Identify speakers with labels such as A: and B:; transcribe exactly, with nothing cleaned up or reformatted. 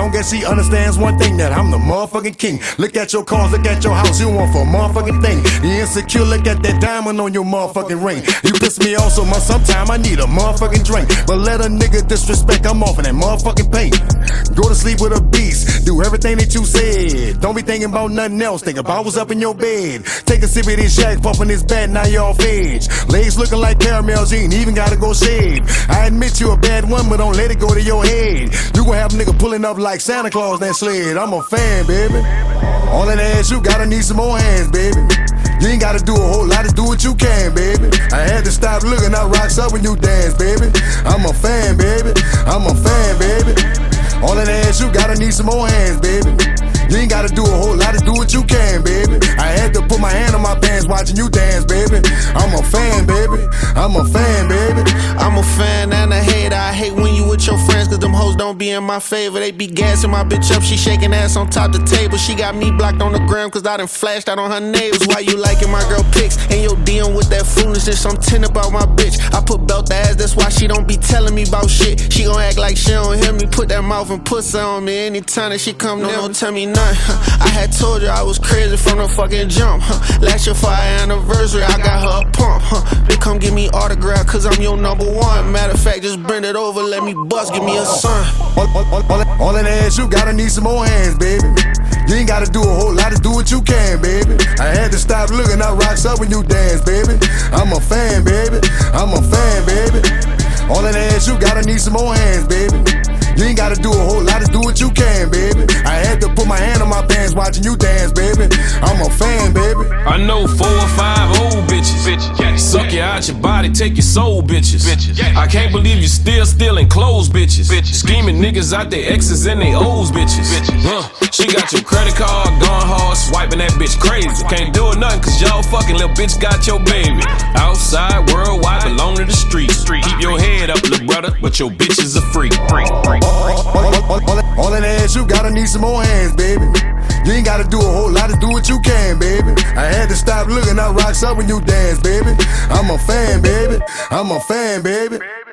A: long as she understands one thing, that I'm the motherfucking king. Look at your cars, look at your house, you want for a motherfucking thing. You insecure, look at that diamond on your motherfucking ring. You piss me off so much, sometime I need a motherfucking drink. But let a nigga disrespect, I'm off in that motherfucking paint. Go to sleep with a beast, do everything that you said. Don't be thinking about nothing else, think about what's up in your bed. Take a sip of this Jack, puffin' this bat, now you off edge. Legs looking like caramels, you ain't even gotta go shave. I admit you a bad one, but don't let it go to your head. You gon' have a nigga pulling up like Santa Claus that sled. I'm a fan, baby. All that ass, you gotta need some more hands, baby. You ain't gotta do a whole lot, to do what you can, baby. I had to stop looking, I rocks up when you dance, baby. I'm a fan, baby. I'm a fan, baby. All that ass, you gotta need some more hands, baby. You ain't gotta do a whole lot, to do what you can, baby. I had to put my hand on my pants watching you dance, baby. I'm a fan, baby. I'm a fan, baby.
B: I'm a fan and a hater. I hate when you with your friends, cause them hoes don't be in my favor. They be gassing my bitch up, she shaking ass on top the table. She got me blocked on the gram cause I done flashed out on her neighbors. Why you liking my girl pics and your D M with that foolishness? I'm ten about my bitch. I put belt the ass, that's why she don't be telling me about shit. She gon' act like she don't hear me, put that mouth and pussy on me anytime that she come near. Don't tell me nothing. I had told you I was crazy from the fucking jump. Last year for our anniversary, I got her a pump. They come give me autograph cause I'm your number one. Matter of fact, just bring it over, let me bust, give me a son.
A: All, all, all, all, all that ass, you gotta need some more hands, baby. You ain't gotta do a whole lot, to do what you can, baby. I had to stop looking, I rocks up when you dance, baby. I'm a fan, baby. I'm a fan, baby. All that ass, you gotta need some more hands, baby. You ain't gotta do a whole lot, to do what you can, baby. I had to put my hand on my pants watching you dance, baby. I'm a fan, baby.
C: I know four or five old bitches. bitches. Yeah. Suck you out your body, take your soul, bitches. bitches. Yeah. I can't believe you still stealing clothes, bitches. bitches. Scheming niggas out their exes and they O's, bitches. bitches. Uh, she got your credit card, gone hard, swiping that bitch crazy. Can't do it nothing cause y'all fucking little bitch got your baby. Outside, worldwide, belong to the street. Keep your head up, little brother, but your bitches are free. free, free.
A: All, all, all, all, all that ass, you gotta need some more hands, baby. You ain't gotta do a whole lot, to do what you can, baby. I had to stop looking, I rocks up when you dance, baby. I'm a fan, baby. I'm a fan, baby.